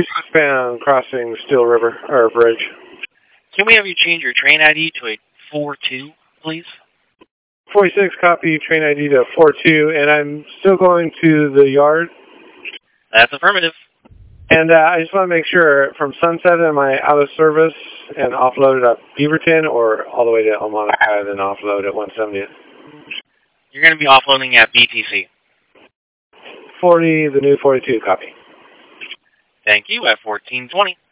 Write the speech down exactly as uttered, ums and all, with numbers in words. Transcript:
Eastbound crossing Steel River, or Bridge. Can we have you change your train I D to a four two, please? forty-six, copy, train I D to four two, and I'm still going to the yard. That's affirmative. And uh, I just want to make sure, from Sunset, am I out of service and offloaded at Beaverton, or all the way to El Monica and then offload at one seventieth? You're going to be offloading at B T C. forty, the new forty-two, copy. Thank you, at fourteen twenty.